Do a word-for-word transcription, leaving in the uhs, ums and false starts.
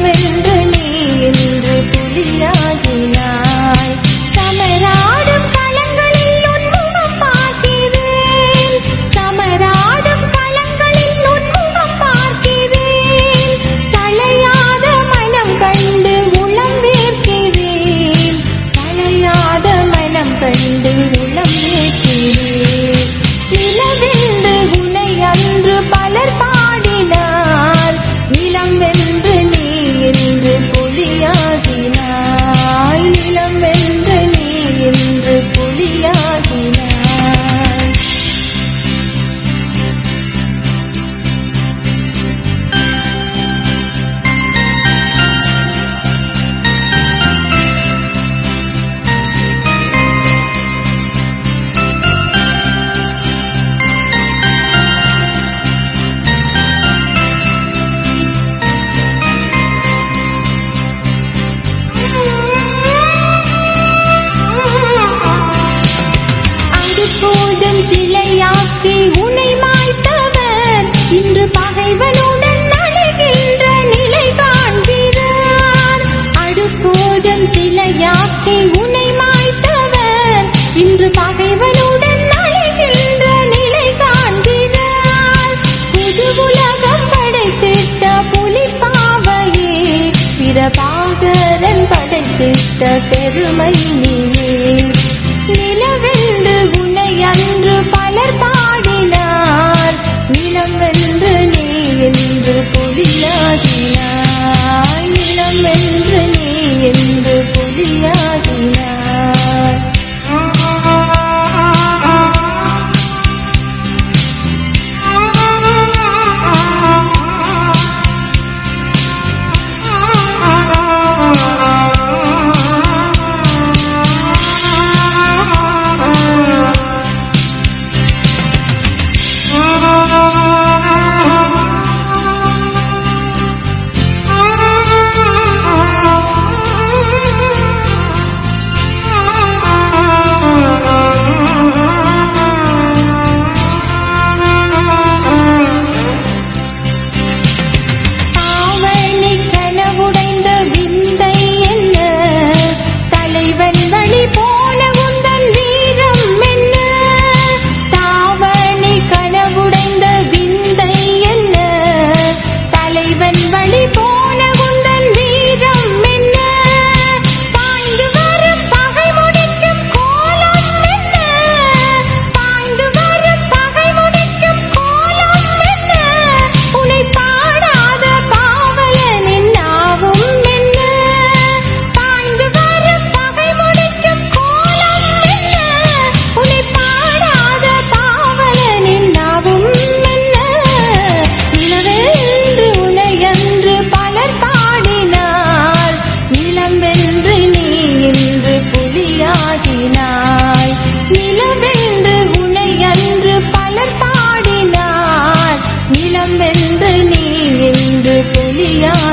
வென்று நீ இன்று புலியாகினாய். சமராடும் களங்களில் உன்முகம் பார்க்கிறேன், சமராடும் களங்களில் உன்முகம் பார்க்கிறேன். களையாத மனம் கண்டு உளம் வேர்க்கிறேன், களையாத மனம் கண்டு உளம் வேர்க்கிறேன். நிலவென்று உனை அன்று பலர் பாடினார், நிலம் வென்று நீ இன்று புலியாகினாய். நிலம் வென்று நீ இன்று புலியாகினாய். சிலையாக்கி உனை மாய்த்தவர் இன்று பகைவனுடன் அழுகின்ற நிலை காண்கிறார். அடுப்போதும் சிலையாக்கி உனை மாய்த்தவர் இன்று பகைவனுடன் அழுகின்ற நிலை காண்கிறார். புது உலகம் படைத்திட்ட புலிப்பாவையே, பிரபாகரன் படைத்திட்ட பெருமை நீயே. நிலவென்று உன்னை அன்று பலர் பாடினார், நிலம் வென்று நீ என்று புலியாகினாய். நிலம் வென்று நீ என்று புலியாகினாய். நிலவென்று உனை அன்று பலர் பாடினார், நிலம் வென்று நீ என்று புலியா